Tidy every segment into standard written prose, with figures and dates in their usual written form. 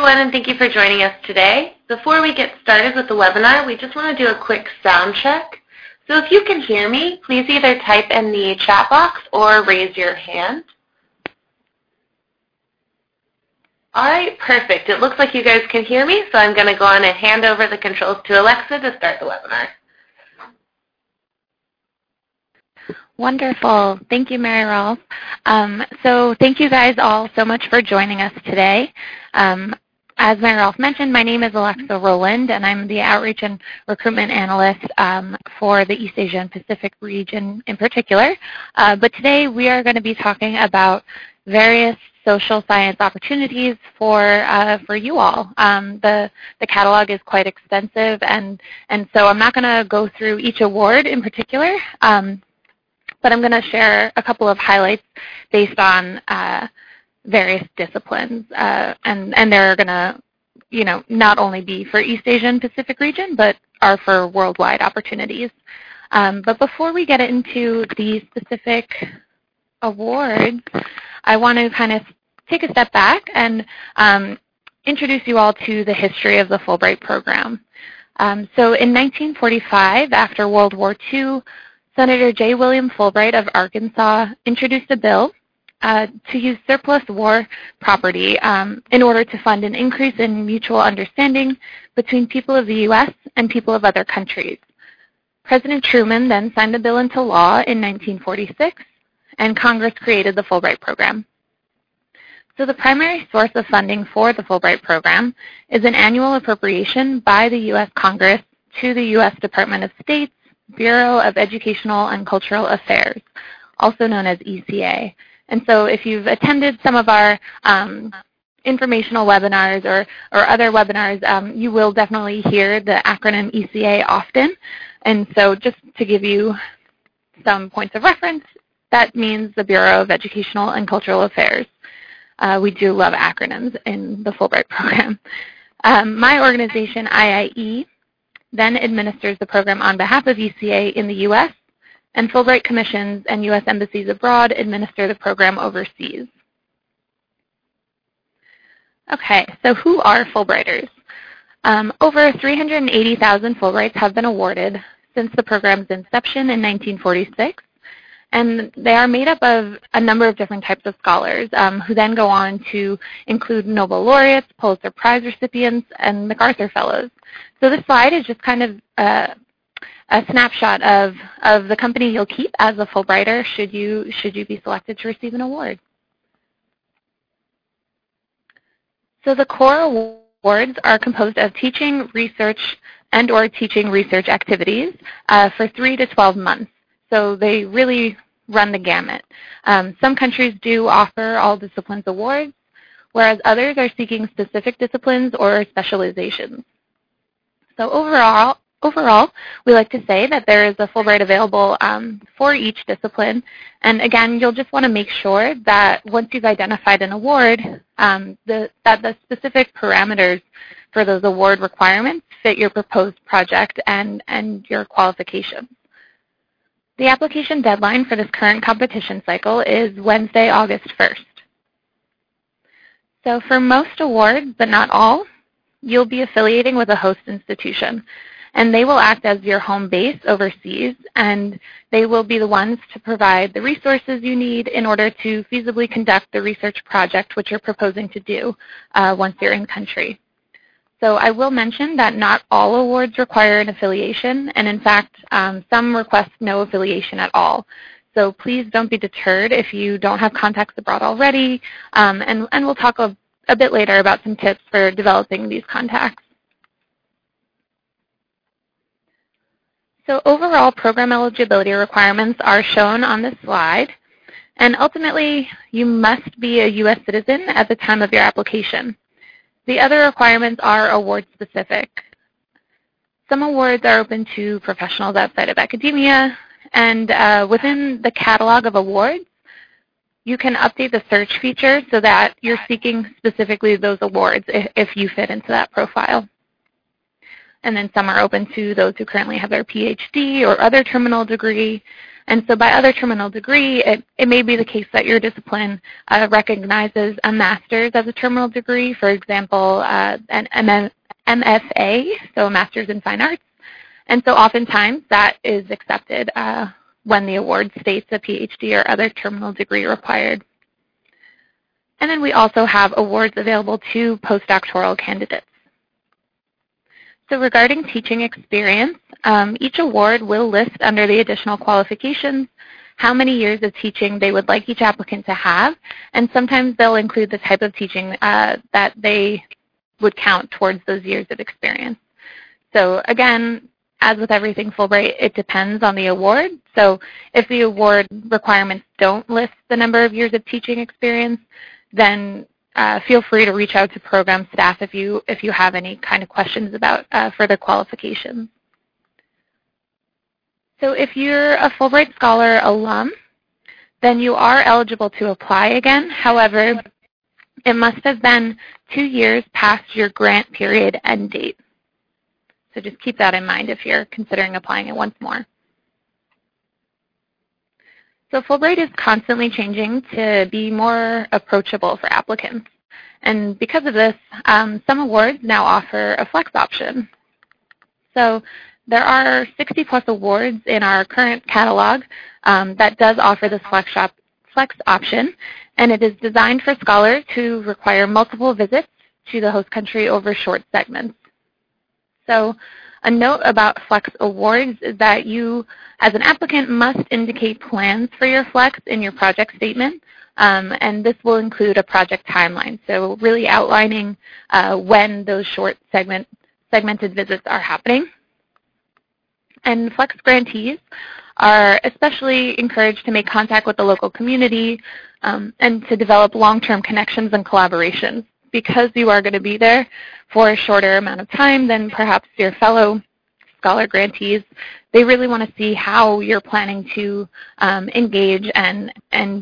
everyone, and thank you for joining us today. Before we get started with the webinar, we just want to do a quick sound check. So if you can hear me, please either type in the chat box or raise your hand. All right, perfect. It looks like you guys can hear me, so I'm going to go on and hand over the controls to Alexa to start the webinar. Wonderful. Thank you, Mary Rolfe. So thank you guys all so much for joining us today. As Mary Rolfe mentioned, my name is Alexa Rowland, and I'm the Outreach and Recruitment Analyst for the East Asia and Pacific region in particular. But today we are going to be talking about various social science opportunities for you all. The catalog is quite extensive, and so I'm not going to go through each award in particular. But I'm going to share a couple of highlights based on various disciplines, and they're going to, not only be for East Asian Pacific region, but are for worldwide opportunities. But before we get into the specific awards, I want to kind of take a step back and introduce you all to the history of the Fulbright program. So in 1945, after World War II, Senator J. William Fulbright of Arkansas introduced a bill to use surplus war property in order to fund an increase in mutual understanding between people of the U.S. and people of other countries. President Truman then signed the bill into law in 1946, and Congress created the Fulbright program. So the primary source of funding for the Fulbright program is an annual appropriation by the U.S. Congress to the U.S. Department of State's Bureau of Educational and Cultural Affairs, also known as ECA. And so if you've attended some of our informational webinars or other webinars, you will definitely hear the acronym ECA often. And so just to give you some points of reference, that means the Bureau of Educational and Cultural Affairs. We do love acronyms in the Fulbright program. My organization, IIE, then administers the program on behalf of ECA in the U.S., and Fulbright commissions and U.S. embassies abroad administer the program overseas. Okay, so who are Fulbrighters? Over 380,000 Fulbrights have been awarded since the program's inception in 1946, and they are made up of a number of different types of scholars who then go on to include Nobel laureates, Pulitzer Prize recipients, and MacArthur Fellows. So this slide is just kind of a snapshot of the company you'll keep as a Fulbrighter should you be selected to receive an award. So the core awards are composed of teaching, research, and/or teaching research activities for 3 to 12 months. So they really run the gamut. Some countries do offer all disciplines awards, whereas others are seeking specific disciplines or specializations. So overall, we like to say that there is a Fulbright available for each discipline. And again, you'll just want to make sure that once you've identified an award, that the specific parameters for those award requirements fit your proposed project and your qualifications. The application deadline for this current competition cycle is Wednesday, August 1st. So for most awards, but not all, you'll be affiliating with a host institution, and they will act as your home base overseas, and they will be the ones to provide the resources you need in order to feasibly conduct the research project which you're proposing to do once you're in country. So I will mention that not all awards require an affiliation, and in fact, some request no affiliation at all. So please don't be deterred if you don't have contacts abroad already, and we'll talk a bit later about some tips for developing these contacts. So overall program eligibility requirements are shown on this slide, and ultimately you must be a U.S. citizen at the time of your application. The other requirements are award specific. Some awards are open to professionals outside of academia, and within the catalog of awards, you can update the search feature so that you're seeking specifically those awards if you fit into that profile. And then some are open to those who currently have their PhD or other terminal degree, And so by other terminal degree, it may be the case that your discipline recognizes a master's as a terminal degree, for example, an MFA, so a Master's in Fine Arts. And so oftentimes that is accepted when the award states a PhD or other terminal degree required. And then we also have awards available to postdoctoral candidates. So regarding teaching experience, each award will list under the additional qualifications how many years of teaching they would like each applicant to have, and sometimes they'll include the type of teaching that they would count towards those years of experience. So again, as with everything Fulbright, it depends on the award. So if the award requirements don't list the number of years of teaching experience, then feel free to reach out to program staff if you have any kind of questions about further qualifications. So if you're a Fulbright Scholar alum, then you are eligible to apply again. However, it must have been 2 years past your grant period end date. So just keep that in mind if you're considering applying it once more. So Fulbright is constantly changing to be more approachable for applicants. And because of this, some awards now offer a flex option. So there are 60-plus awards in our current catalog that does offer this flex option, and it is designed for scholars who require multiple visits to the host country over short segments. So a note about flex awards is that you, as an applicant, must indicate plans for your flex in your project statement, and this will include a project timeline, so really outlining when those short segmented visits are happening. And flex grantees are especially encouraged to make contact with the local community and to develop long-term connections and collaborations. Because you are going to be there for a shorter amount of time than perhaps your fellow scholar grantees, they really want to see how you're planning to engage and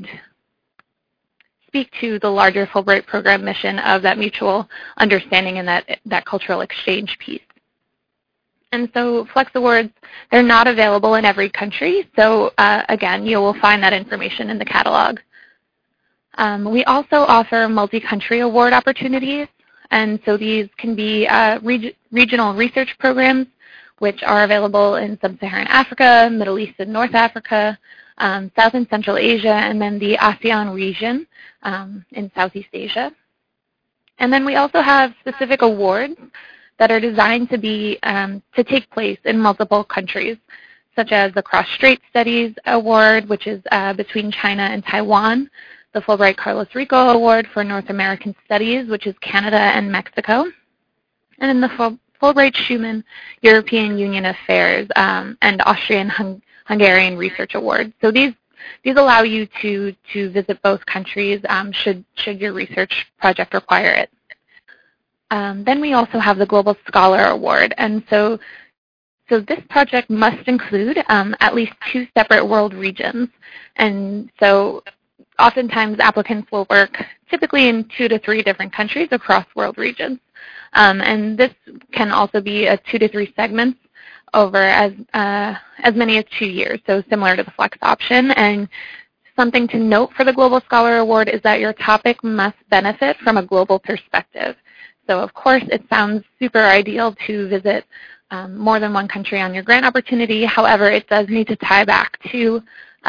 speak to the larger Fulbright program mission of that mutual understanding and that cultural exchange piece. And so Flex Awards, they're not available in every country, so again, you will find that information in the catalog. We also offer multi-country award opportunities, and so these can be regional research programs, which are available in Sub-Saharan Africa, Middle East and North Africa, South and Central Asia, and then the ASEAN region in Southeast Asia. And then we also have specific awards that are designed to take place in multiple countries, such as the Cross-Strait Studies Award, which is between China and Taiwan, the Fulbright Carlos Rico Award for North American Studies, which is Canada and Mexico, and then the Fulbright Schumann European Union Affairs and Austrian-Hungarian Research Awards. So these allow you to visit both countries should your research project require it. Then we also have the Global Scholar Award, and so this project must include at least 2 separate world regions, and so oftentimes applicants will work typically in 2 to 3 different countries across world regions. And this can also be 2 to 3 segments over as many as 2 years, so similar to the Flex option. And something to note for the Global Scholar Award is that your topic must benefit from a global perspective. So of course it sounds super ideal to visit more than one country on your grant opportunity. However, it does need to tie back to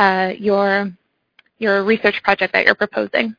your research project that you're proposing.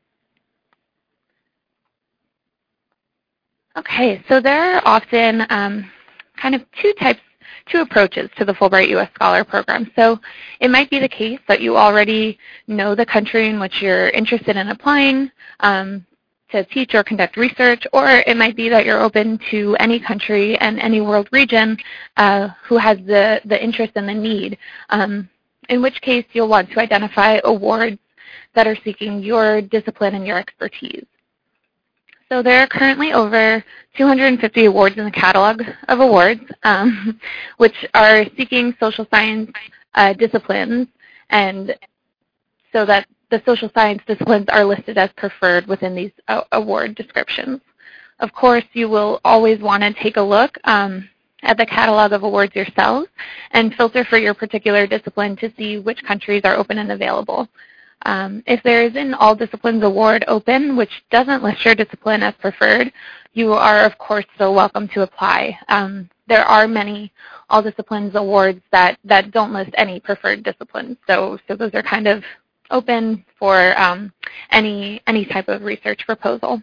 Okay, so there are often kind of two approaches to the Fulbright U.S. Scholar Program. So it might be the case that you already know the country in which you're interested in applying to teach or conduct research, or it might be that you're open to any country and any world region who has the interest and the need, in which case you'll want to identify awards that are seeking your discipline and your expertise. So there are currently over 250 awards in the catalog of awards, which are seeking social science disciplines, and so that the social science disciplines are listed as preferred within these award descriptions. Of course, you will always want to take a look and at the catalog of awards yourselves and filter for your particular discipline to see which countries are open and available. If there is an All Disciplines award open, which doesn't list your discipline as preferred, you are, of course, still welcome to apply. There are many All Disciplines awards that don't list any preferred disciplines, so those are kind of open for any type of research proposal.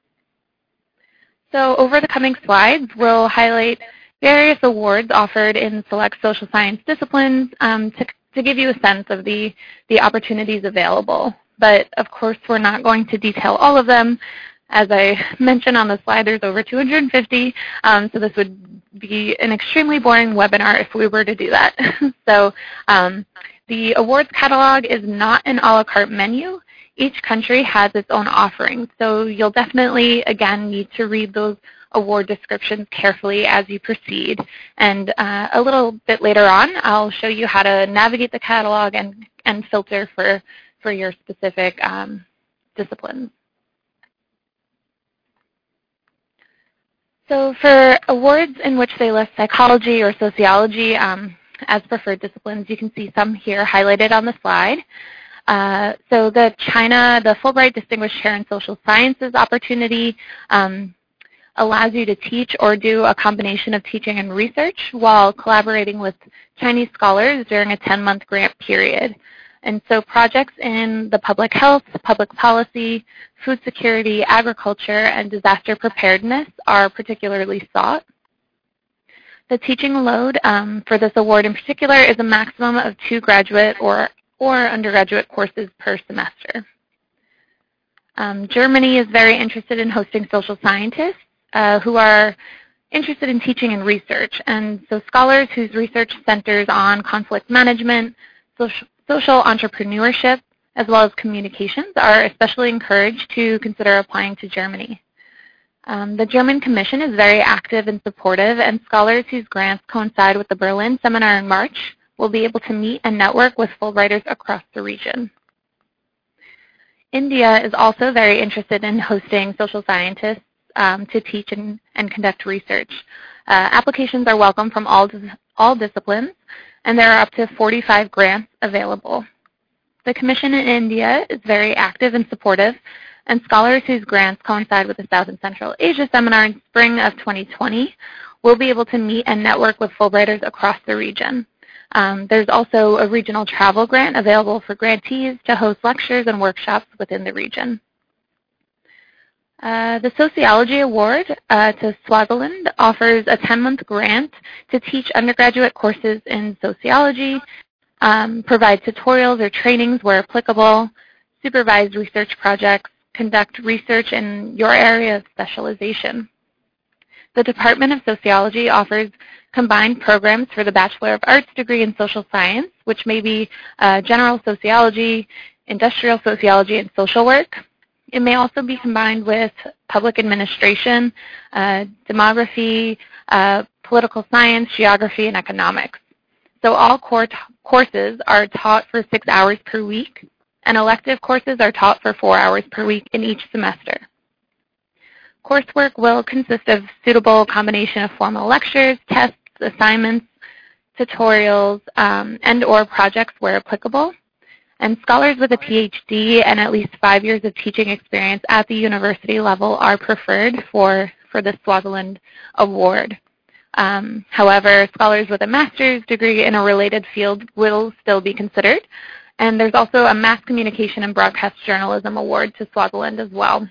So over the coming slides, we'll highlight various awards offered in select social science disciplines to give you a sense of the opportunities available. But of course, we're not going to detail all of them. As I mentioned on the slide, there's over 250, so this would be an extremely boring webinar if we were to do that. So the awards catalog is not an a la carte menu. Each country has its own offerings, so you'll definitely, again, need to read those award descriptions carefully as you proceed. And a little bit later on, I'll show you how to navigate the catalog and filter for your specific disciplines. So for awards in which they list psychology or sociology as preferred disciplines, you can see some here highlighted on the slide. So the Fulbright Distinguished Chair in Social Sciences opportunity allows you to teach or do a combination of teaching and research while collaborating with Chinese scholars during a 10-month grant period. And so projects in the public health, public policy, food security, agriculture, and disaster preparedness are particularly sought. The teaching load for this award in particular is a maximum of 2 graduate or undergraduate courses per semester. Germany is very interested in hosting social scientists who are interested in teaching and research. And so scholars whose research centers on conflict management, social entrepreneurship, as well as communications are especially encouraged to consider applying to Germany. The German Commission is very active and supportive, and scholars whose grants coincide with the Berlin seminar in March will be able to meet and network with Fulbrighters across the region. India is also very interested in hosting social scientists to teach and conduct research. Applications are welcome from all disciplines, and there are up to 45 grants available. The Commission in India is very active and supportive, and scholars whose grants coincide with the South and Central Asia Seminar in spring of 2020 will be able to meet and network with Fulbrighters across the region. There's also a regional travel grant available for grantees to host lectures and workshops within the region. The Sociology Award to Swaziland offers a 10-month grant to teach undergraduate courses in sociology, provide tutorials or trainings where applicable, supervise research projects, conduct research in your area of specialization. The Department of Sociology offers combined programs for the Bachelor of Arts degree in social science, which may be general sociology, industrial sociology, and social work. It may also be combined with public administration, demography, political science, geography, and economics. So all courses are taught for 6 hours per week, and elective courses are taught for 4 hours per week in each semester. Coursework will consist of suitable combination of formal lectures, tests, assignments, tutorials, and or projects where applicable. And scholars with a PhD and at least 5 years of teaching experience at the university level are preferred for the Swaziland Award. However, scholars with a master's degree in a related field will still be considered. And there's also a Mass Communication and Broadcast Journalism Award to Swaziland as well.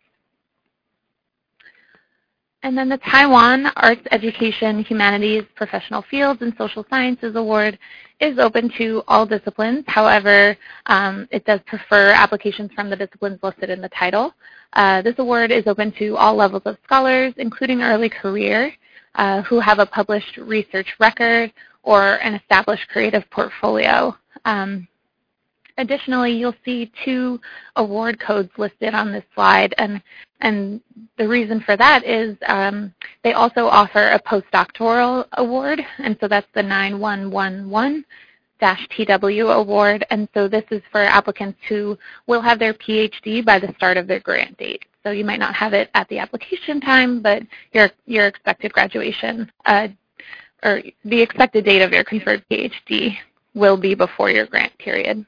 And then the Taiwan Arts, Education, Humanities, Professional Fields, and Social Sciences Award is open to all disciplines. However, it does prefer applications from the disciplines listed in the title. This award is open to all levels of scholars, including early career, who have a published research record or an established creative portfolio. Additionally, you'll see 2 award codes listed on this slide, and the reason for that is they also offer a postdoctoral award, and so that's the 9111-TW award, and so this is for applicants who will have their PhD by the start of their grant date. So you might not have it at the application time, but your expected graduation or the expected date of your conferred PhD will be before your grant period.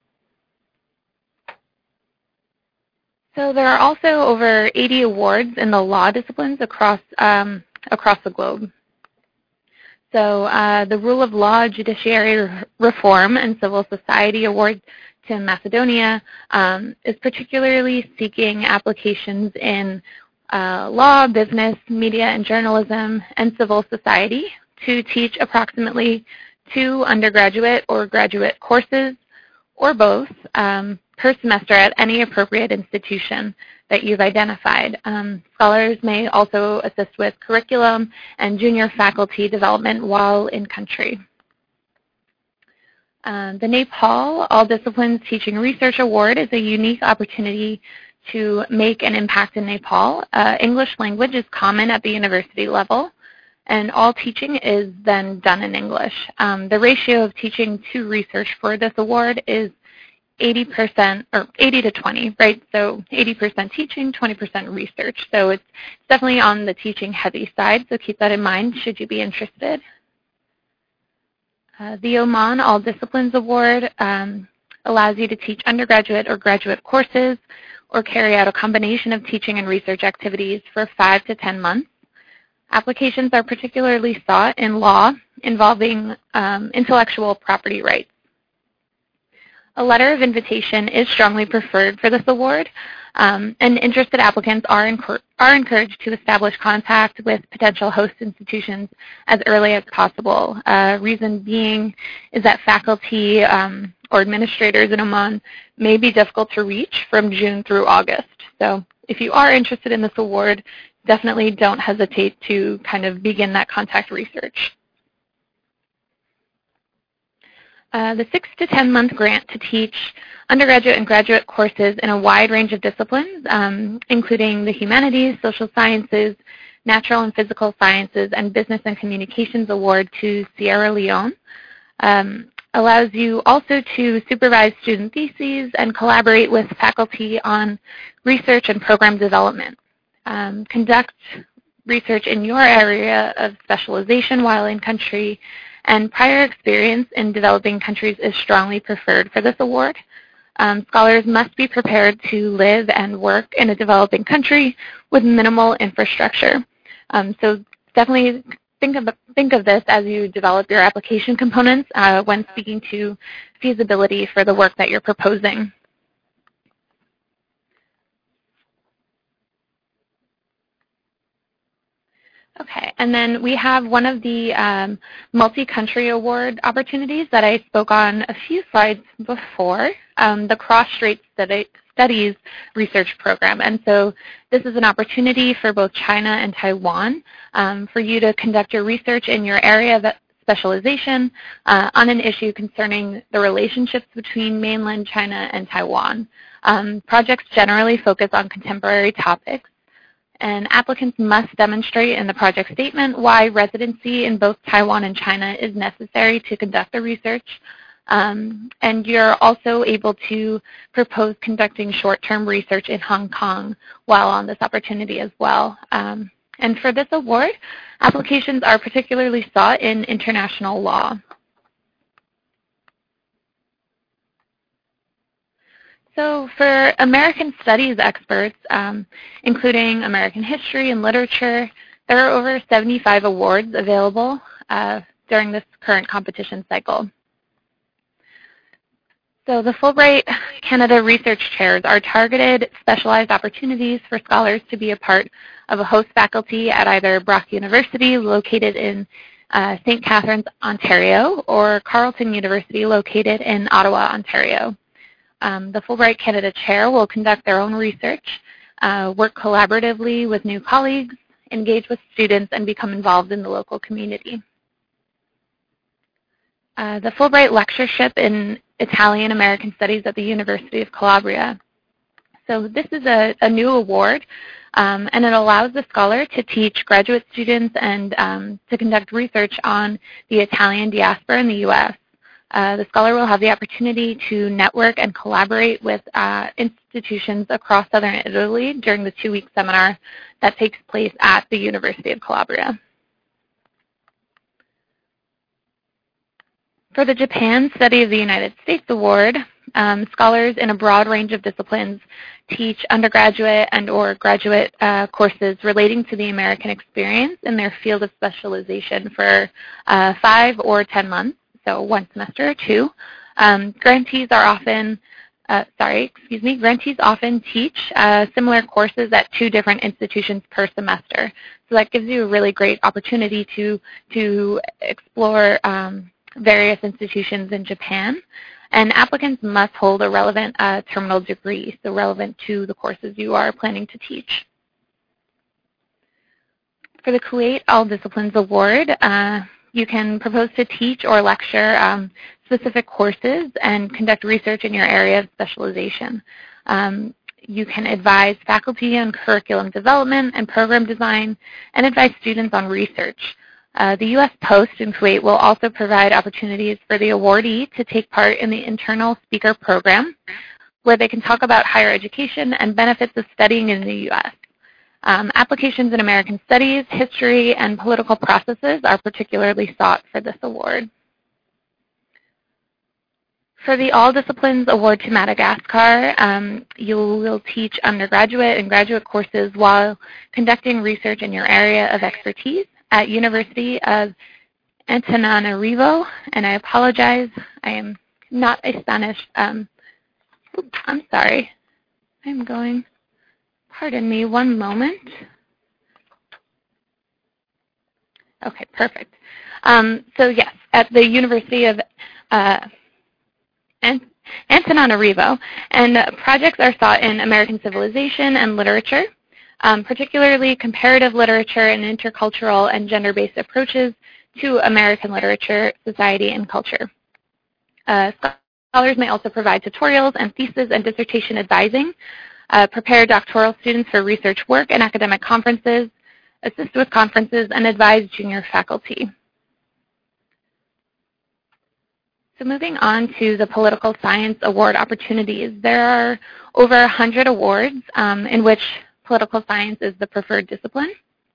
So there are also over 80 awards in the law disciplines across the globe. So the Rule of Law, Judiciary Reform, and Civil Society Award to Macedonia is particularly seeking applications in law, business, media and journalism, and civil society to teach approximately 2 undergraduate or graduate courses, or both, per semester at any appropriate institution that you've identified. Scholars may also assist with curriculum and junior faculty development while in country. The NAEP Hall All Disciplines Teaching Research Award is a unique opportunity to make an impact in Nepal. English language is common at the university level, and all teaching is then done in English. The ratio of teaching to research for this award is 80% or 80 to 20, right? So 80% teaching, 20% research. So it's definitely on the teaching heavy side, so keep that in mind should you be interested. The Oman All Disciplines Award allows you to teach undergraduate or graduate courses or carry out a combination of teaching and research activities for 5 to 10 months. Applications are particularly sought in law involving intellectual property rights. A letter of invitation is strongly preferred for this award, and interested applicants are encouraged to establish contact with potential host institutions as early as possible. Reason being is that faculty or administrators in Oman may be difficult to reach from June through August. So if you are interested in this award, definitely don't hesitate to kind of begin that contact research. The 6 to 10 month grant to teach undergraduate and graduate courses in a wide range of disciplines, including the humanities, social sciences, natural and physical sciences, and business and communications award to Sierra Leone, allows you also to supervise student theses and collaborate with faculty on research and program development. Conduct research in your area of specialization while in country, and prior experience in developing countries is strongly preferred for this award. Scholars must be prepared to live and work in a developing country with minimal infrastructure. So definitely think of this as you develop your application components when speaking to feasibility for the work that you're proposing. Okay, and then we have one of the multi-country award opportunities that I spoke on a few slides before, the Cross-Strait Studies Research Program. And so this is an opportunity for both China and Taiwan for you to conduct your research in your area of specialization on an issue concerning the relationships between mainland China and Taiwan. Projects generally focus on contemporary topics, and applicants must demonstrate in the project statement why residency in both Taiwan and China is necessary to conduct the research. And you're also able to propose conducting short-term research in Hong Kong while on this opportunity as well. And for this award, applications are particularly sought in international law. So for American studies experts, including American history and literature, there are over 75 awards available during this current competition cycle. So the Fulbright Canada Research Chairs are targeted specialized opportunities for scholars to be a part of a host faculty at either Brock University, located in St. Catharines, Ontario, or Carleton University, located in Ottawa, Ontario. The Fulbright Canada Chair will conduct their own research, work collaboratively with new colleagues, engage with students, and become involved in the local community. The Fulbright Lectureship in Italian American Studies at the University of Calabria. So this is a new award, and it allows the scholar to teach graduate students and to conduct research on the Italian diaspora in the U.S. The scholar will have the opportunity to network and collaborate with institutions across southern Italy during the 2-week seminar that takes place at the University of Calabria. For the Japan Study of the United States Award, scholars in a broad range of disciplines teach undergraduate and or graduate courses relating to the American experience in their field of specialization for 5 or 10 months, so 1 semester or 2. Grantees often teach similar courses at 2 different institutions per semester. So that gives you a really great opportunity to explore various institutions in Japan. And applicants must hold a relevant terminal degree, so relevant to the courses you are planning to teach. For the Kuwait All Disciplines Award, you can propose to teach or lecture specific courses and conduct research in your area of specialization. You can advise faculty on curriculum development and program design and advise students on research. The U.S. Post in Kuwait will also provide opportunities for the awardee to take part in the internal speaker program, where they can talk about higher education and benefits of studying in the U.S. Applications in American studies, history, and political processes are particularly sought for this award. For the All Disciplines Award to Madagascar, you will teach undergraduate and graduate courses while conducting research in your area of expertise at University of Antananarivo, and I apologize, I am not a Spanish, I'm sorry, pardon me one moment. Okay, perfect. So yes, at the University of Antananarivo, and projects are sought in American civilization and literature, particularly comparative literature and intercultural and gender-based approaches to American literature, society, and culture. Scholars may also provide tutorials and thesis and dissertation advising, prepare doctoral students for research work and academic conferences, assist with conferences, and advise junior faculty. So moving on to the Political Science Award opportunities, there are over 100 awards in which political science is the preferred discipline.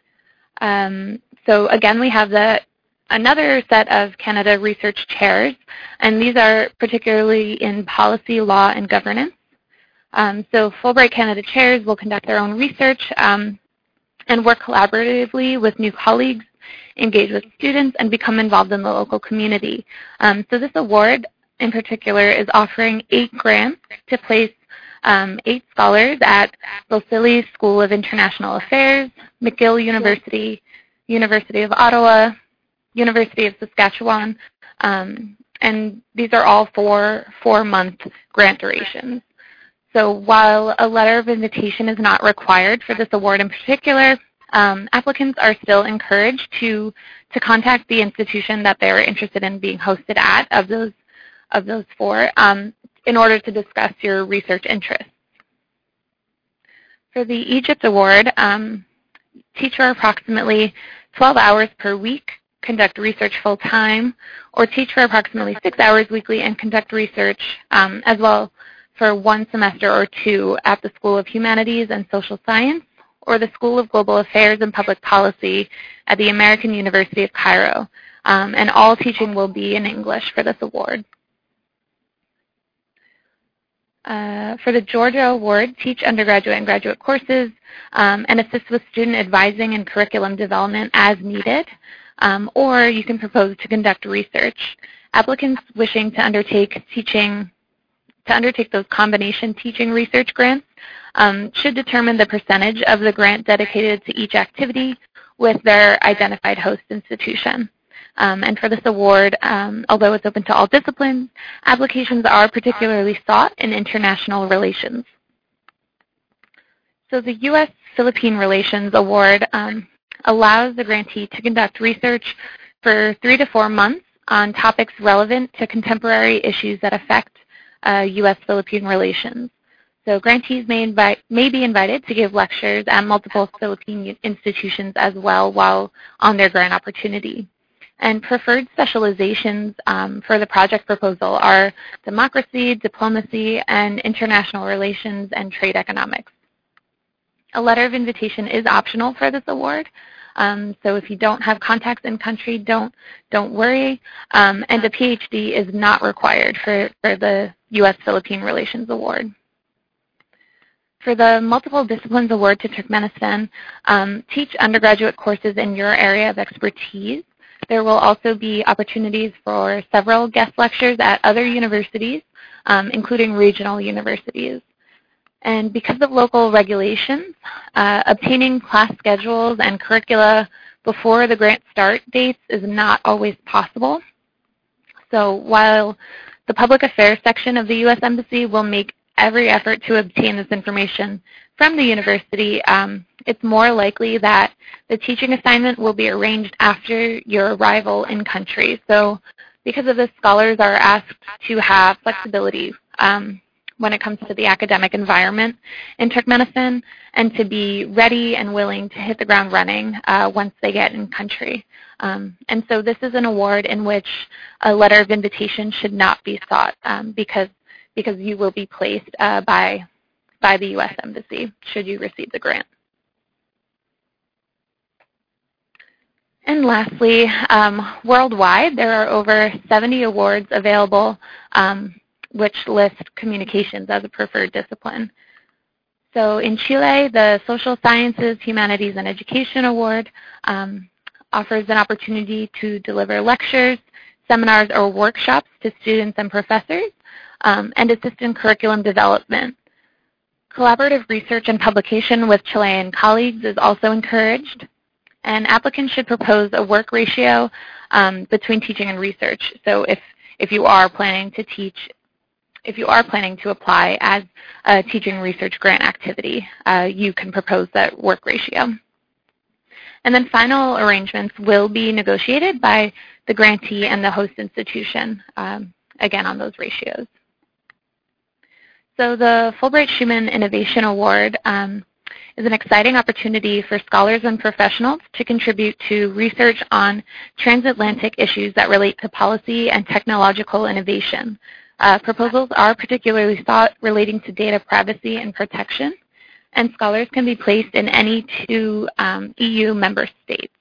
So again, we have another set of Canada Research Chairs, and these are particularly in policy, law, and governance. So Fulbright Canada Chairs will conduct their own research and work collaboratively with new colleagues, engage with students, and become involved in the local community. So this award in particular is offering 8 grants to place 8 scholars at Balsillie School of International Affairs, McGill University, University of Ottawa, University of Saskatchewan, and these are all 4-month grant durations. So while a letter of invitation is not required for this award in particular, applicants are still encouraged to contact the institution that they're interested in being hosted at of those 4 in order to discuss your research interests. For the Egypt Award, teach for approximately 12 hours per week, conduct research full-time, or teach for approximately 6 hours weekly and conduct research as well for 1 semester or 2 at the School of Humanities and Social Science or the School of Global Affairs and Public Policy at the American University of Cairo. And all teaching will be in English for this award. For the Georgia Award, teach undergraduate and graduate courses and assist with student advising and curriculum development as needed, or you can propose to conduct research. Applicants wishing to undertake those combination teaching research grants should determine the percentage of the grant dedicated to each activity with their identified host institution. And for this award, although it's open to all disciplines, applications are particularly sought in international relations. So the U.S.-Philippine Relations Award allows the grantee to conduct research for 3 to 4 months on topics relevant to contemporary issues that affect U.S.-Philippine relations. So grantees may be invited to give lectures at multiple Philippine institutions as well while on their grant opportunity. And preferred specializations for the project proposal are democracy, diplomacy, and international relations and trade economics. A letter of invitation is optional for this award, So if you don't have contacts in country, don't worry. And a PhD is not required for the U.S.-Philippine Relations Award. For the Multiple Disciplines Award to Turkmenistan, teach undergraduate courses in your area of expertise. There will also be opportunities for several guest lectures at other universities, including regional universities. And because of local regulations, obtaining class schedules and curricula before the grant start dates is not always possible. So while the Public Affairs section of the U.S. Embassy will make every effort to obtain this information from the university, it's more likely that the teaching assignment will be arranged after your arrival in country. So because of this, scholars are asked to have flexibility when it comes to the academic environment in Turkmenistan, and to be ready and willing to hit the ground running once they get in country. And so this is an award in which a letter of invitation should not be sought because you will be placed by the U.S. Embassy should you receive the grant. And lastly, worldwide, there are over 70 awards available which list communications as a preferred discipline. So in Chile, the Social Sciences, Humanities, and Education Award offers an opportunity to deliver lectures, seminars, or workshops to students and professors, and assist in curriculum development. Collaborative research and publication with Chilean colleagues is also encouraged, and applicants should propose a work ratio between teaching and research. So if you are planning to teach, if you are planning to apply as a teaching research grant activity, you can propose that work ratio. And then final arrangements will be negotiated by the grantee and the host institution, again on those ratios. So the Fulbright Schumann Innovation Award is an exciting opportunity for scholars and professionals to contribute to research on transatlantic issues that relate to policy and technological innovation. Proposals are particularly sought relating to data privacy and protection, and scholars can be placed in any two EU member states.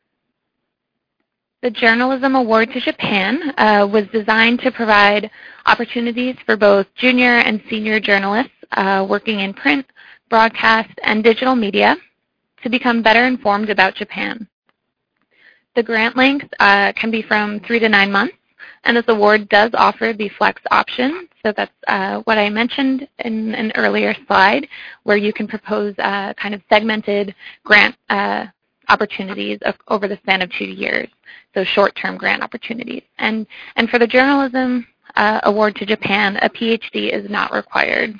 The Journalism Award to Japan was designed to provide opportunities for both junior and senior journalists working in print, broadcast, and digital media to become better informed about Japan. The grant length can be from 3 to 9 months, and this award does offer the flex option. So that's what I mentioned in an earlier slide, where you can propose kind of segmented grant opportunities over the span of 2 years, so short-term grant opportunities. And for the Journalism Award to Japan, a PhD is not required.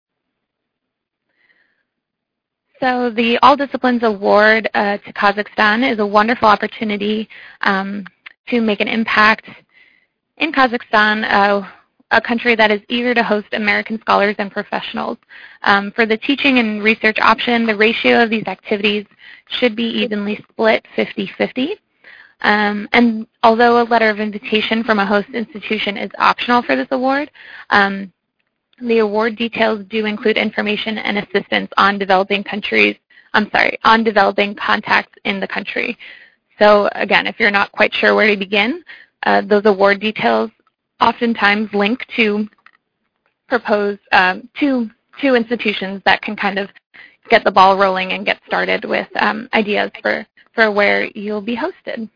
So the All Disciplines Award to Kazakhstan is a wonderful opportunity to make an impact in Kazakhstan, a country that is eager to host American scholars and professionals. For the teaching and research option, the ratio of these activities should be evenly split 50-50. And although a letter of invitation from a host institution is optional for this award, the award details do include information and assistance on developing developing contacts in the country. So again, if you're not quite sure where to begin, those award details oftentimes link to propose two institutions that can kind of get the ball rolling and get started with ideas for where you'll be hosted.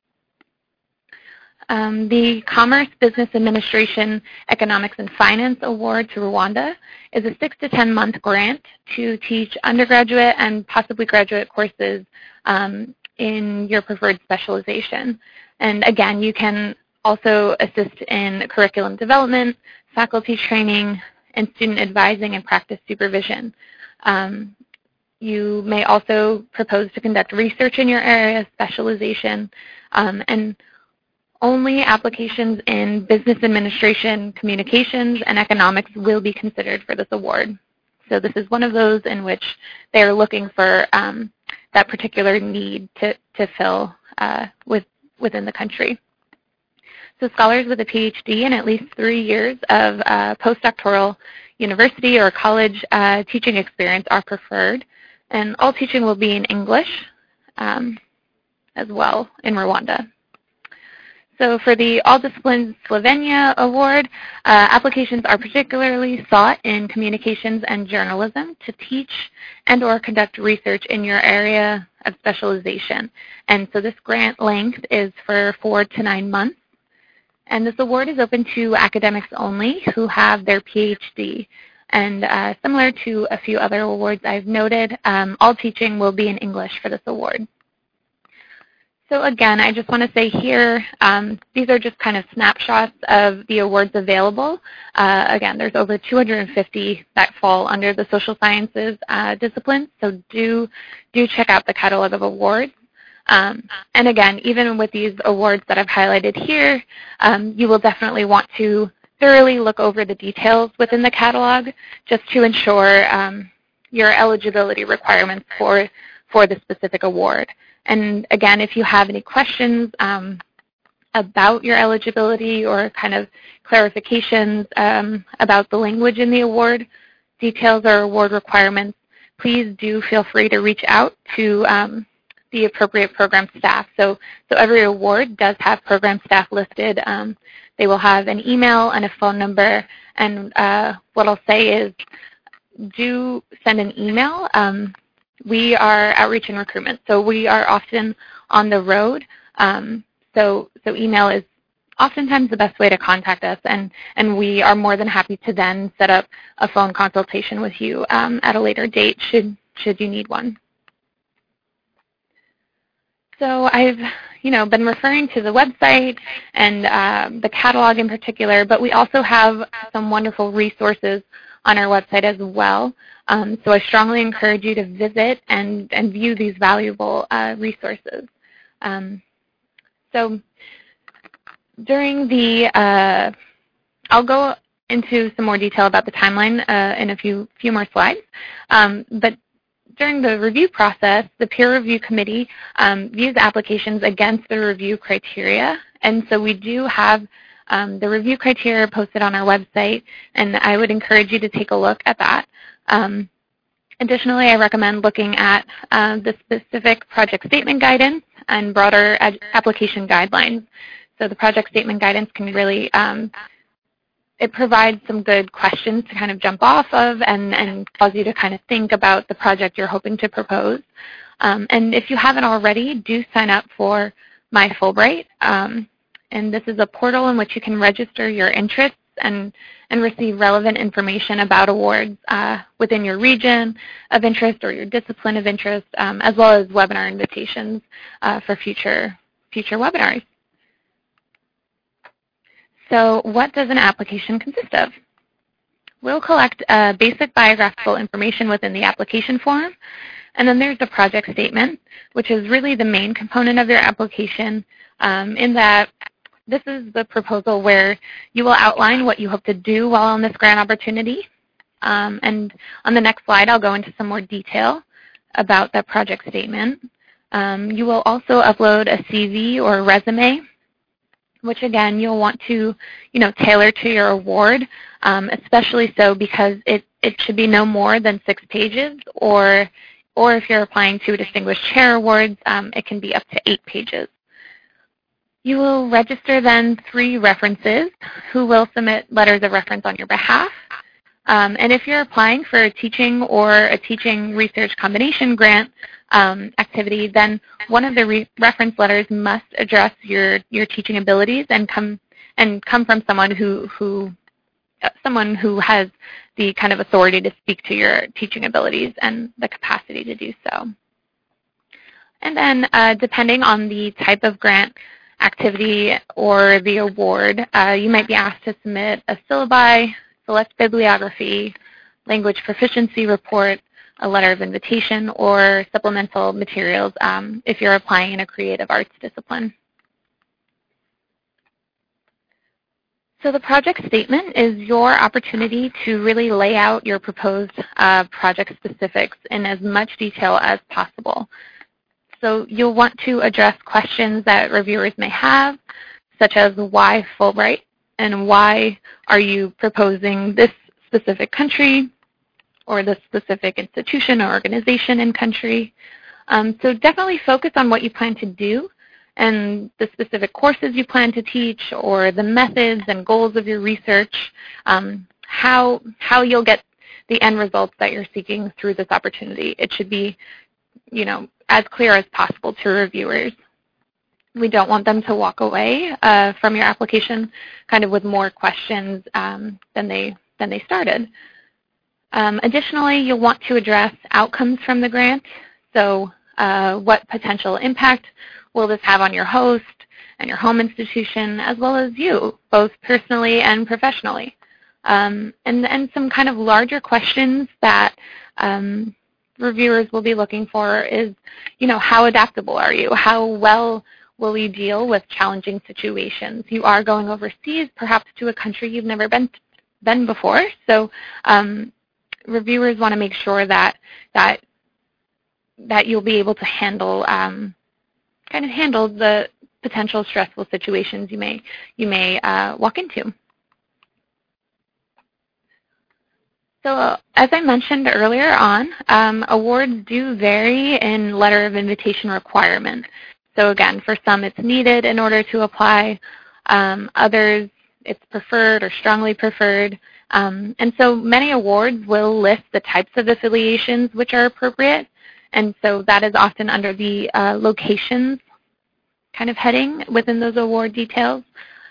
The Commerce, Business Administration, Economics, and Finance Award to Rwanda is a 6 to 10 month grant to teach undergraduate and possibly graduate courses in your preferred specialization. And again, you can also assist in curriculum development, faculty training, and student advising and practice supervision. You may also propose to conduct research in your area of specialization, and only applications in business administration, communications, and economics will be considered for this award. So this is one of those in which they are looking for that particular need to fill within the country. So scholars with a PhD and at least 3 years of postdoctoral university or college teaching experience are preferred, and all teaching will be in English. as well in Rwanda. So for the All Disciplines Slovenia Award, applications are particularly sought in communications and journalism to teach and or conduct research in your area of specialization. And so this grant length is for 4 to 9 months. And this award is open to academics only who have their PhD. And similar to a few other awards I've noted, all teaching will be in English for this award. So again, I just want to say here, these are just kind of snapshots of the awards available. Again, there's over 250 that fall under the social sciences disciplines, so do check out the catalog of awards. And again, even with these awards that I've highlighted here, you will definitely want to thoroughly look over the details within the catalog just to ensure your eligibility requirements for the specific award. And again, if you have any questions about your eligibility or kind of clarifications about the language in the award details or award requirements, please do feel free to reach out to the appropriate program staff. So every award does have program staff listed. They will have an email and a phone number. And what I'll say is do send an email. We are outreach and recruitment, so we are often on the road. So email is oftentimes the best way to contact us, and we are more than happy to then set up a phone consultation with you at a later date should you need one. So I've been referring to the website and the catalog in particular, but we also have some wonderful resources on our website as well. So I strongly encourage you to visit and view these valuable resources. So during the, I'll go into some more detail about the timeline in a few more slides. But during the review process, the peer review committee views applications against the review criteria. And so we do have the review criteria posted on our website, and I would encourage you to take a look at that. Additionally, I recommend looking at the specific project statement guidance and broader application guidelines. So the project statement guidance can really, it provides some good questions to kind of jump off of and cause you to kind of think about the project you're hoping to propose. And if you haven't already, do sign up for My Fulbright. And this is a portal in which you can register your interests and receive relevant information about awards within your region of interest or your discipline of interest, as well as webinar invitations for future webinars. So what does an application consist of? We'll collect basic biographical information within the application form, and then there's the project statement, which is really the main component of your application, in that this is the proposal where you will outline what you hope to do while on this grant opportunity. And on the next slide, I'll go into some more detail about that project statement. You will also upload a CV or a resume, which again, you'll want to tailor to your award, especially so because it should be no more than 6 pages, or if you're applying to a Distinguished Chair Awards, it can be up to 8 pages. You will register then 3 references who will submit letters of reference on your behalf. And if you're applying for a teaching or a teaching research combination grant activity, then one of the reference letters must address your teaching abilities and come from someone who has the kind of authority to speak to your teaching abilities and the capacity to do so. And then depending on the type of grant activity or the award, you might be asked to submit a syllabi, select bibliography, language proficiency report, a letter of invitation, or supplemental materials if you're applying in a creative arts discipline. So the project statement is your opportunity to really lay out your proposed project specifics in as much detail as possible. So you'll want to address questions that reviewers may have, such as why Fulbright and why are you proposing this specific country or this specific institution or organization in country. So definitely focus on what you plan to do and the specific courses you plan to teach, or the methods and goals of your research, how you'll get the end results that you're seeking through this opportunity. It should be, as clear as possible to reviewers. We don't want them to walk away from your application kind of with more questions than they started. Additionally, you'll want to address outcomes from the grant. So what potential impact will this have on your host and your home institution, as well as you, both personally and professionally? And some kind of larger questions that reviewers will be looking for is, how adaptable are you? How well will you deal with challenging situations? You are going overseas, perhaps to a country you've never been before. So reviewers want to make sure that you'll be able to handle the potential stressful situations you may walk into. So as I mentioned earlier on, awards do vary in letter of invitation requirements. So again, for some it's needed in order to apply. Others it's preferred or strongly preferred. And so many awards will list the types of affiliations which are appropriate. And so that is often under the locations kind of heading within those award details.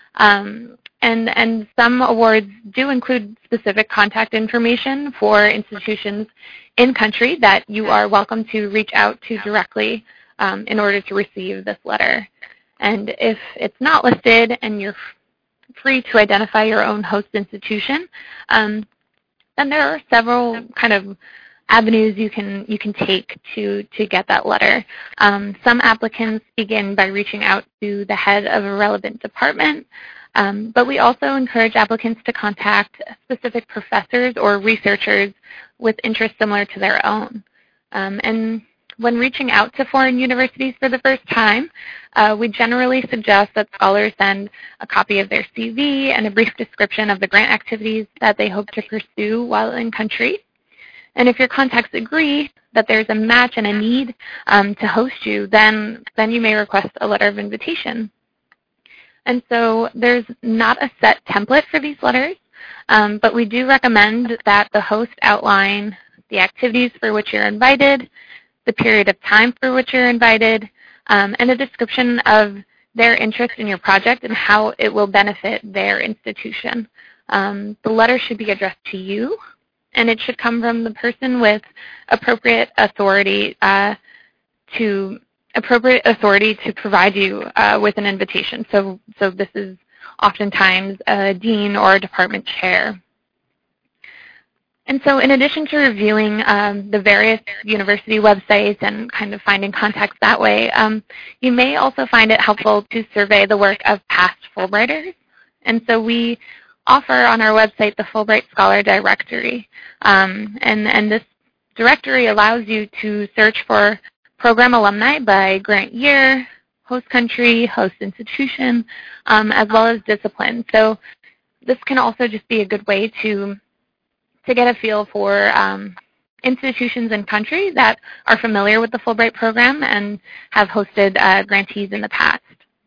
And some awards do include specific contact information for institutions in country that you are welcome to reach out to directly in order to receive this letter. And if it's not listed and you're free to identify your own host institution, then there are several kind of avenues you can take to get that letter. Some applicants begin by reaching out to the head of a relevant department, but we also encourage applicants to contact specific professors or researchers with interests similar to their own. And when reaching out to foreign universities for the first time, we generally suggest that scholars send a copy of their CV and a brief description of the grant activities that they hope to pursue while in country. And if your contacts agree that there's a match and a need to host you, then you may request a letter of invitation. And so there's not a set template for these letters, but we do recommend that the host outline the activities for which you're invited, the period of time for which you're invited, and a description of their interest in your project and how it will benefit their institution. The letter should be addressed to you, and it should come from the person with appropriate authority to provide you with an invitation. So this is oftentimes a dean or a department chair. And so in addition to reviewing the various university websites and kind of finding contacts that way, you may also find it helpful to survey the work of past Fulbrighters. And so we offer on our website the Fulbright Scholar Directory. And this directory allows you to search for program alumni by grant year, host country, host institution, as well as discipline. So this can also just be a good way to get a feel for institutions and country that are familiar with the Fulbright program and have hosted grantees in the past.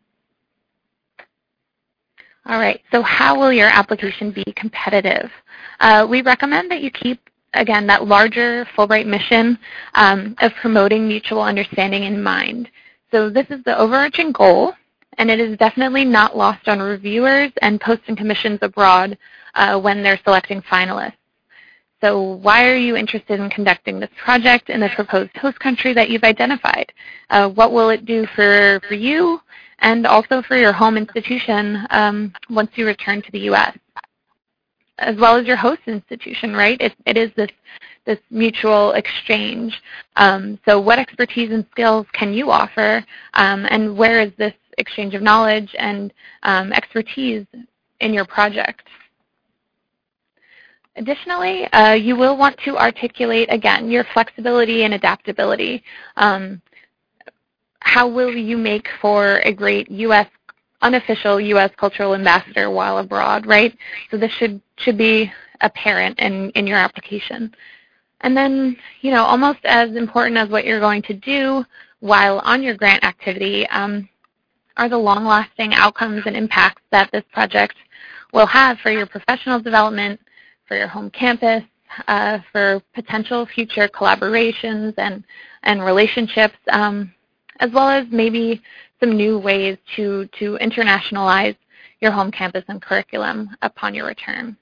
All right, so how will your application be competitive? We recommend that you keep, again, that larger Fulbright mission of promoting mutual understanding in mind. So this is the overarching goal, and it is definitely not lost on reviewers and posts and commissions abroad when they're selecting finalists. So why are you interested in conducting this project in the proposed host country that you've identified? What will it do for you and also for your home institution once you return to the U.S., as well as your host institution, right? It is this mutual exchange. So what expertise and skills can you offer, and where is this exchange of knowledge and expertise in your project? Additionally, you will want to articulate, again, your flexibility and adaptability. How will you make for a great unofficial U.S. cultural ambassador while abroad, right? So this should be apparent in your application. And then, almost as important as what you're going to do while on your grant activity are the long-lasting outcomes and impacts that this project will have for your professional development, for your home campus, for potential future collaborations and relationships, as well as maybe some new ways to internationalize your home campus and curriculum upon your return.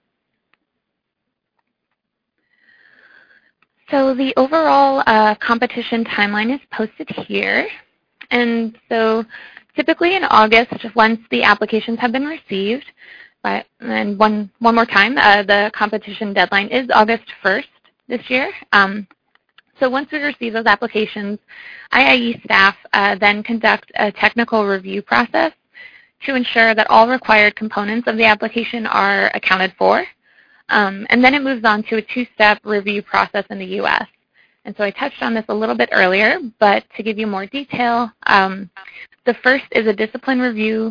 So the overall competition timeline is posted here. And so typically in August, once the applications have been received, and one more time, the competition deadline is August 1st this year. So once we receive those applications, IIE staff then conduct a technical review process to ensure that all required components of the application are accounted for. And then it moves on to a two-step review process in the U.S. And so I touched on this a little bit earlier, but to give you more detail, the first is a discipline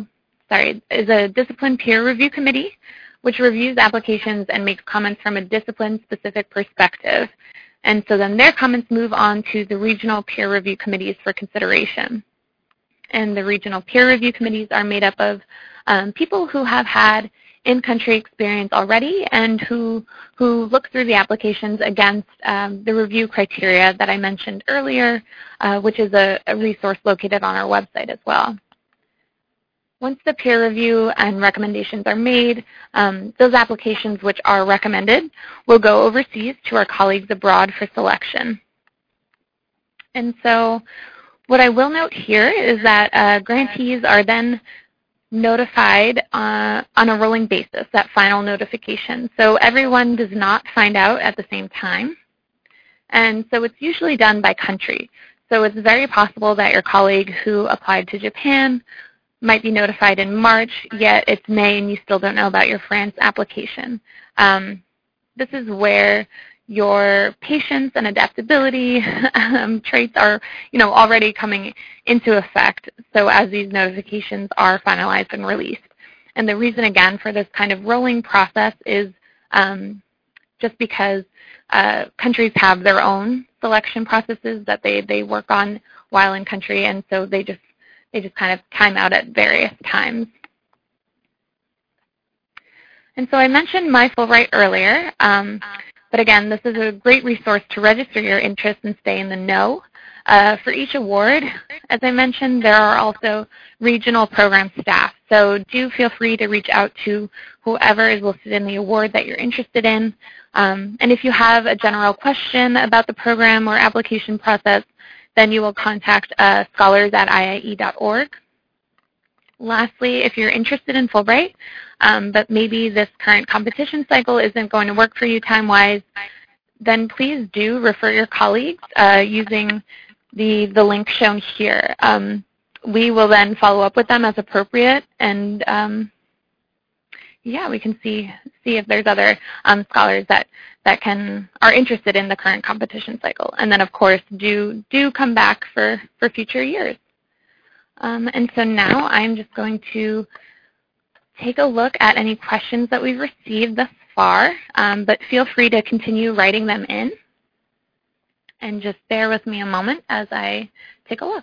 peer review committee, which reviews applications and makes comments from a discipline-specific perspective. And so then their comments move on to the regional peer review committees for consideration. And the regional peer review committees are made up of people who have had in-country experience already and who look through the applications against the review criteria that I mentioned earlier, which is a resource located on our website as well. Once the peer review and recommendations are made, those applications which are recommended will go overseas to our colleagues abroad for selection. And so what I will note here is that grantees are then notified on a rolling basis, that final notification. So everyone does not find out at the same time. And so it's usually done by country. So it's very possible that your colleague who applied to Japan might be notified in March, yet it's May and you still don't know about your France application. This is where your patience and adaptability traits are, already coming into effect. So as these notifications are finalized and released. And the reason, again, for this kind of rolling process is just because countries have their own selection processes that they work on while in country, and so they just kind of time out at various times. And so I mentioned My Fulbright earlier, but again, this is a great resource to register your interest and stay in the know. For each award, as I mentioned, there are also regional program staff. So do feel free to reach out to whoever is listed in the award that you're interested in. And if you have a general question about the program or application process, then you will contact scholars@iie.org. Lastly, if you're interested in Fulbright, but maybe this current competition cycle isn't going to work for you time-wise, then please do refer your colleagues using the link shown here. We will then follow up with them as appropriate, and we can see if there's other scholars that are interested in the current competition cycle. And then, of course, do come back for future years. And so now I'm just going to take a look at any questions that we've received thus far, but feel free to continue writing them in. And just bear with me a moment as I take a look.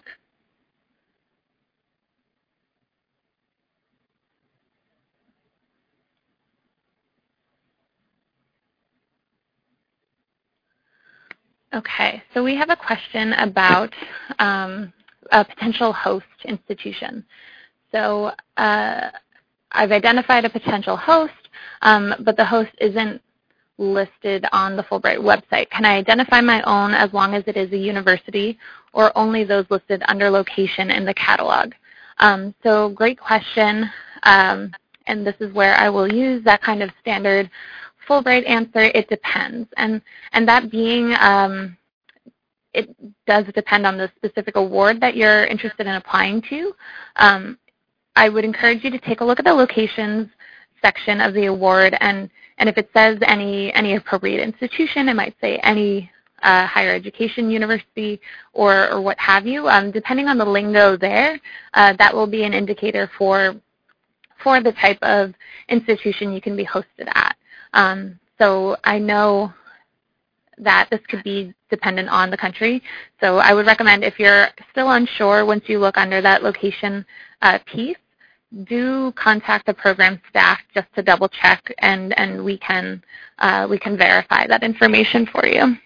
Okay, so we have a question about a potential host institution. So I've identified a potential host, but the host isn't listed on the Fulbright website. Can I identify my own as long as it is a university, or only those listed under location in the catalog? So great question, and this is where I will use that kind of standard Fulbright answer. It depends, and that being it does depend on the specific award that you're interested in applying to. I would encourage you to take a look at the locations section of the award, and if it says any appropriate institution, it might say any higher education university or what have you. Depending on the lingo there, that will be an indicator for the type of institution you can be hosted at. So I know that this could be dependent on the country. So I would recommend, if you're still unsure, once you look under that location piece, do contact the program staff just to double check, and we can verify that information for you.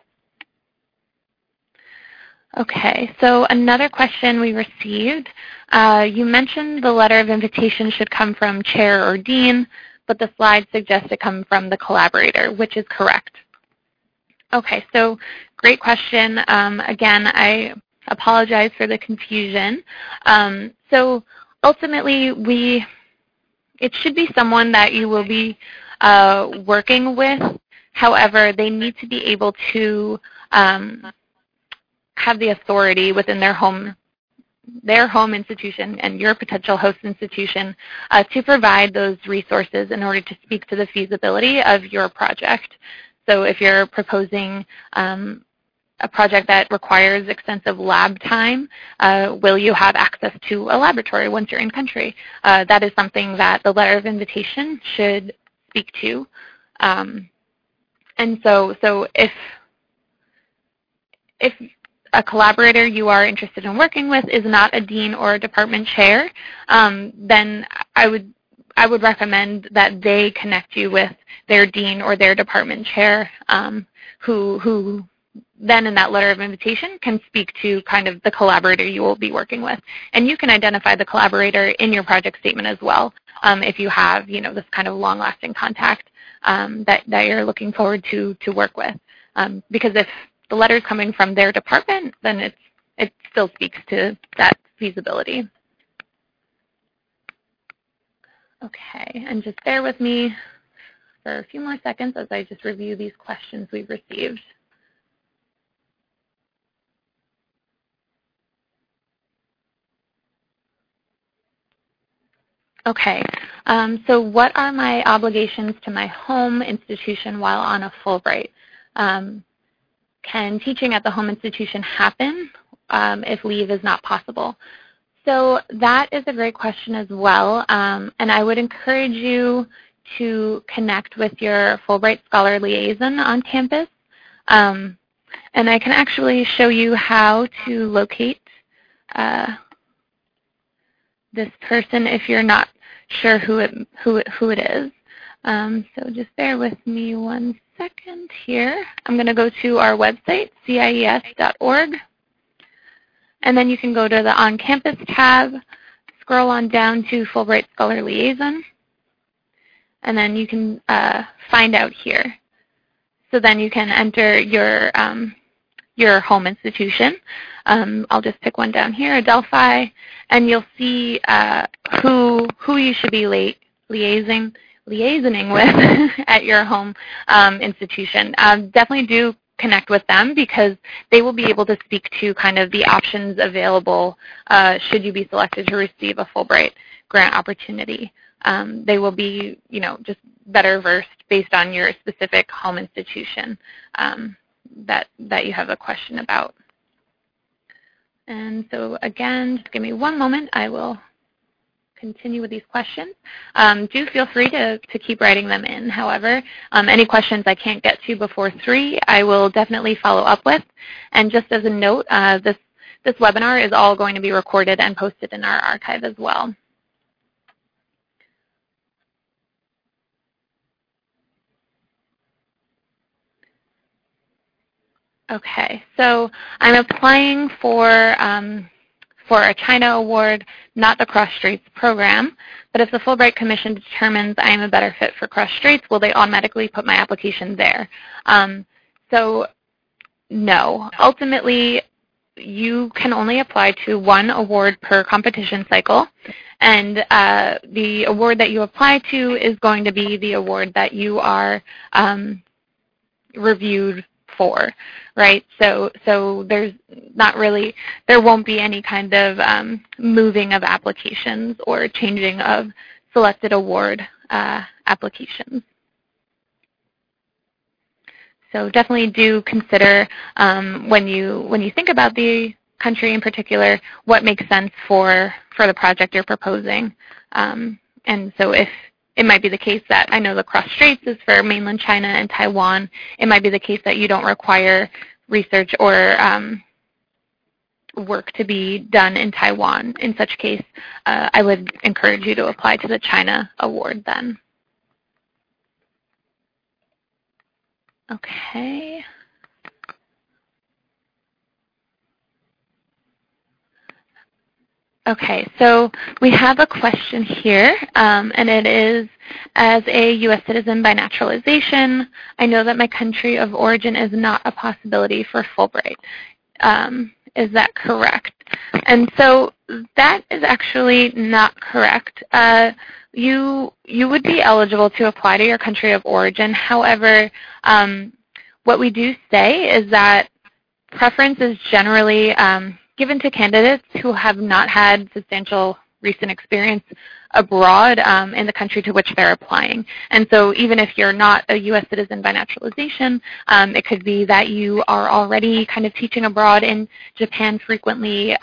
Okay, so another question we received, you mentioned the letter of invitation should come from chair or dean, but the slides suggest it come from the collaborator, which is correct. Okay, so great question. Again, I apologize for the confusion. So ultimately, it should be someone that you will be working with. However, they need to be able to have the authority within their home institution and your potential host institution to provide those resources in order to speak to the feasibility of your project. So if you're proposing a project that requires extensive lab time, will you have access to a laboratory once you're in country? That is something that the letter of invitation should speak to. And so if a collaborator you are interested in working with is not a dean or a department chair, then I would recommend that they connect you with their dean or their department chair, who then in that letter of invitation can speak to kind of the collaborator you will be working with. And you can identify the collaborator in your project statement as well, if you have this kind of long-lasting contact that you're looking forward to work with. Because if the letter is coming from their department, then it still speaks to that feasibility. Okay, and just bear with me for a few more seconds as I just review these questions we've received. Okay, so what are my obligations to my home institution while on a Fulbright? Can teaching at the home institution happen if leave is not possible? So that is a great question as well, and I would encourage you to connect with your Fulbright Scholar Liaison on campus. And I can actually show you how to locate this person if you're not sure who it is. So just bear with me one second here. I'm going to go to our website, cies.org, and then you can go to the On Campus tab, scroll on down to Fulbright Scholar Liaison, and then you can find out here. So then you can enter your home institution. I'll just pick one down here, Adelphi, and you'll see who you should be liaisoning with at your home institution. Definitely do connect with them, because they will be able to speak to kind of the options available should you be selected to receive a Fulbright grant opportunity. They will be, just better versed based on your specific home institution that you have a question about. And so again, just give me one moment. I will continue with these questions. Do feel free to keep writing them in. However, any questions I can't get to before 3, I will definitely follow up with. And just as a note, this webinar is all going to be recorded and posted in our archive as well. Okay, so I'm applying for a China award, not the Cross Straits program, but if the Fulbright Commission determines I am a better fit for Cross Straits, will they automatically put my application there? So no. Ultimately, you can only apply to one award per competition cycle, and the award that you apply to is going to be the award that you are reviewed for, right? So there's not really, there won't be any kind of moving of applications or changing of selected award applications. So definitely do consider when you think about the country in particular, what makes sense for the project you're proposing. And so if it might be the case that I know the cross straits is for mainland China and Taiwan. It might be the case that you don't require research or work to be done in Taiwan. In such case, I would encourage you to apply to the China award then. Okay. Okay, so we have a question here, and it is, as a U.S. citizen by naturalization, I know that my country of origin is not a possibility for Fulbright. Is that correct? And so that is actually not correct. You would be eligible to apply to your country of origin. However, what we do say is that preference is generally given to candidates who have not had substantial recent experience abroad in the country to which they're applying. And so even if you're not a U.S. citizen by naturalization, it could be that you are already kind of teaching abroad in Japan frequently.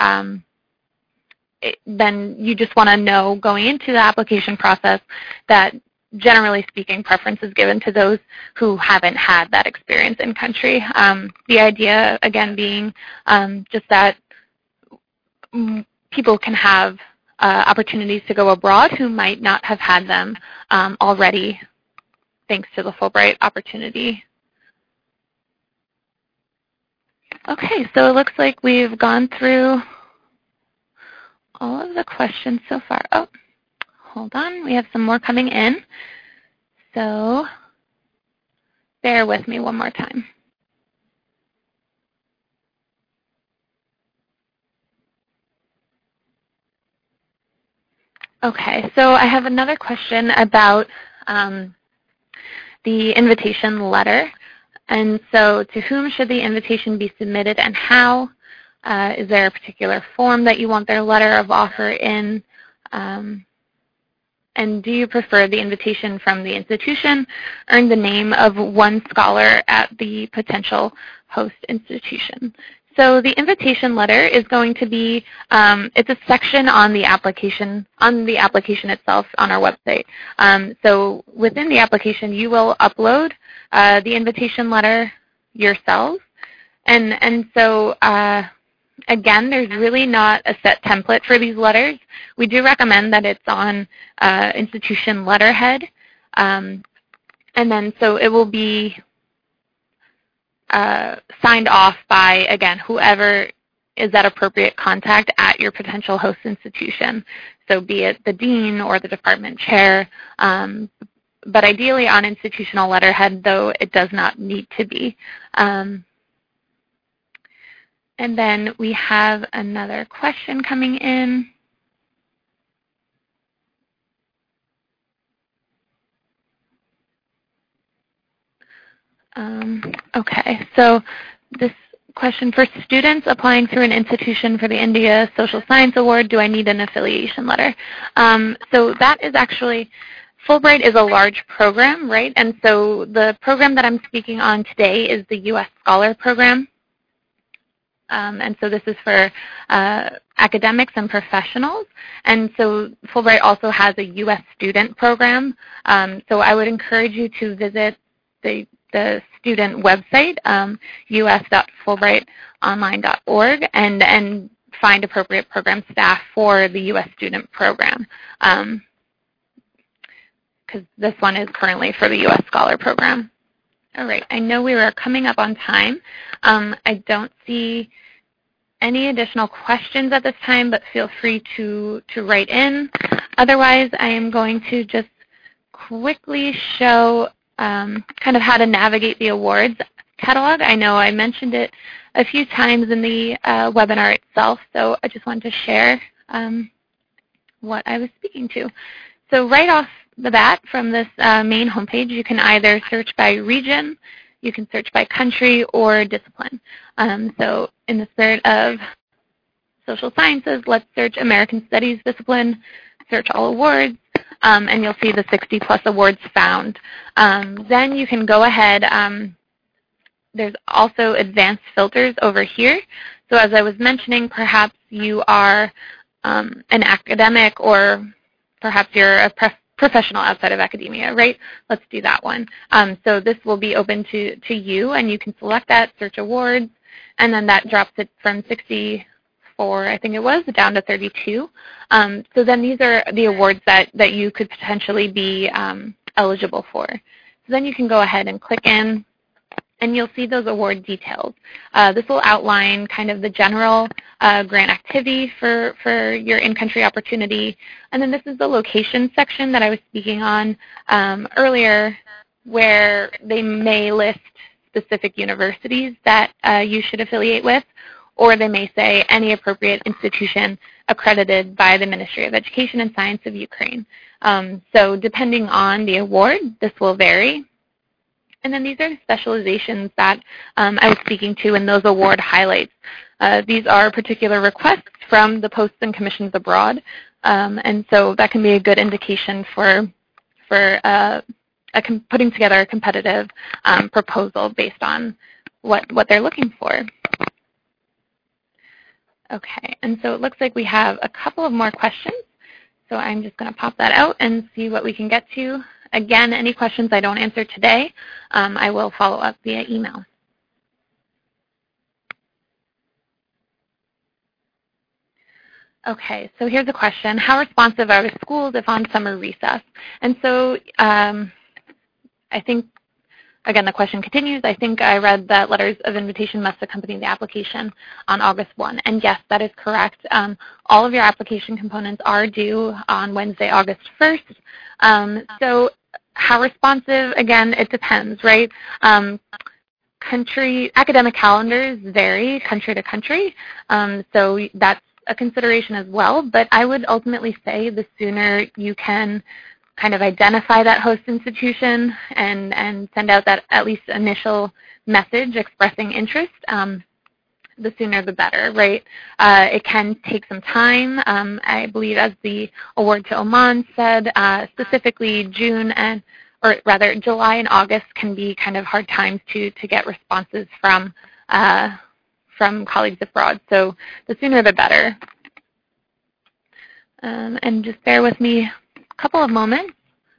Then you just want to know going into the application process that generally speaking, preference is given to those who haven't had that experience in country. The idea, again, being just that people can have opportunities to go abroad who might not have had them already, thanks to the Fulbright opportunity. Okay, so it looks like we've gone through all of the questions so far. Oh, hold on, we have some more coming in. So bear with me one more time. Okay, so I have another question about the invitation letter. And so to whom should the invitation be submitted and how? Is there a particular form that you want their letter of offer in? And do you prefer the invitation from the institution or in the name of one scholar at the potential host institution? So the invitation letter is going to be, it's a section on the application itself on our website. So within the application, you will upload the invitation letter yourselves. And so, again, there's really not a set template for these letters. We do recommend that it's on institution letterhead. And then so it will be signed off by, again, whoever is that appropriate contact at your potential host institution. So be it the dean or the department chair. But ideally on institutional letterhead, though it does not need to be. And then we have another question coming in. Okay, so this question, for students applying through an institution for the India Social Science Award, do I need an affiliation letter? So that is actually, Fulbright is a large program, right? And so the program that I'm speaking on today is the U.S. Scholar Program. And so this is for academics and professionals. And so Fulbright also has a U.S. student program. So I would encourage you to visit the student website, us.fulbrightonline.org, and find appropriate program staff for the U.S. student program, because this one is currently for the U.S. Scholar Program. All right, I know we were coming up on time. I don't see any additional questions at this time, but feel free to write in. Otherwise, I am going to just quickly show kind of how to navigate the awards catalog. I know I mentioned it a few times in the webinar itself, so I just wanted to share what I was speaking to. So right off the bat from this main homepage, you can either search by region, you can search by country, or discipline. So in the spirit of social sciences, let's search American Studies discipline, search all awards, and you'll see the 60-plus awards found. Then you can go ahead. There's also advanced filters over here. So as I was mentioning, perhaps you are an academic, or perhaps you're a professional outside of academia, right? Let's do that one. So this will be open to you, and you can select that, search awards, and then that drops it from 64, I think it was, down to 32. So then these are the awards that you could potentially be eligible for. So then you can go ahead and click in, and you'll see those award details. This will outline kind of the general grant activity for your in-country opportunity. And then this is the location section that I was speaking on earlier, where they may list specific universities that you should affiliate with, or they may say any appropriate institution accredited by the Ministry of Education and Science of Ukraine. So depending on the award, this will vary. And then these are the specializations that I was speaking to in those award highlights. These are particular requests from the posts and commissions abroad, and so that can be a good indication for putting together a competitive proposal based on what they're looking for. Okay, and so it looks like we have a couple of more questions. So I'm just going to pop that out and see what we can get to. Again, any questions I don't answer today, I will follow up via email. Okay, so here's a question. How responsive are the schools if on summer recess? And so I think, again, the question continues. I think I read that letters of invitation must accompany the application on August 1. And yes, that is correct. All of your application components are due on Wednesday, August 1st. So how responsive, again, it depends, right? Academic calendars vary country to country, so that's a consideration as well. But I would ultimately say the sooner you can kind of identify that host institution and send out that at least initial message expressing interest, the sooner the better, right? It can take some time. I believe, as the award to Oman said, specifically July and August can be kind of hard times to get responses from colleagues abroad. So the sooner the better. And just bear with me a couple of moments.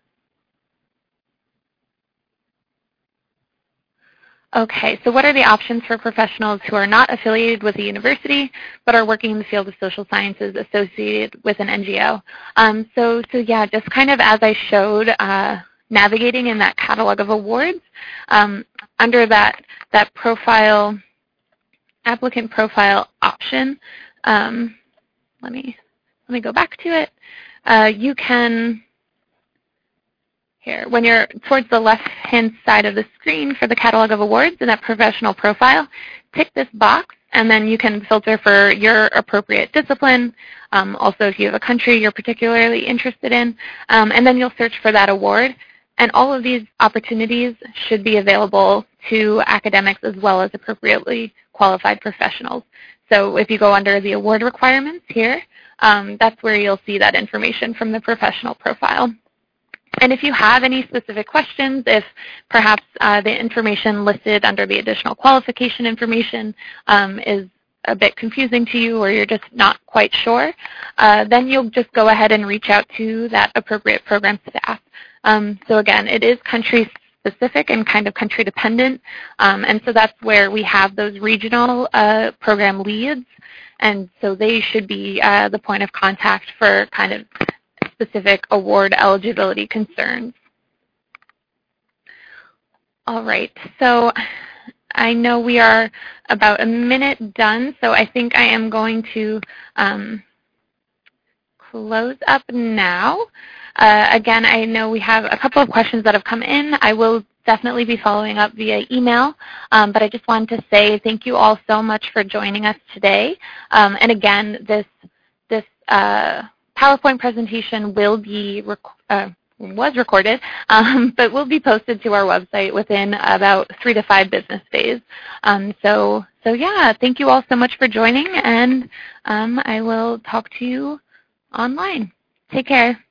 Okay, so what are the options for professionals who are not affiliated with a university but are working in the field of social sciences associated with an NGO? So yeah, just kind of as I showed, navigating in that catalog of awards, under that profile, applicant profile option, let me go back to it. You can, here, when you're towards the left-hand side of the screen for the catalog of awards in that professional profile, tick this box, and then you can filter for your appropriate discipline, also if you have a country you're particularly interested in, and then you'll search for that award. And all of these opportunities should be available to academics as well as appropriately qualified professionals. So if you go under the award requirements here, that's where you'll see that information from the professional profile. And if you have any specific questions, if perhaps the information listed under the additional qualification information is a bit confusing to you, or you're just not quite sure, then you'll just go ahead and reach out to that appropriate program staff. So again, it is country specific and kind of country dependent, and so that's where we have those regional program leads, and so they should be the point of contact for kind of specific award eligibility concerns. All right, so I know we are about a minute done, so I think I am going to close up now. Again, I know we have a couple of questions that have come in. I will definitely be following up via email, but I just wanted to say thank you all so much for joining us today. And again, this PowerPoint presentation will be was recorded, but will be posted to our website within about 3 to 5 business days. So yeah, thank you all so much for joining, and I will talk to you online. Take care.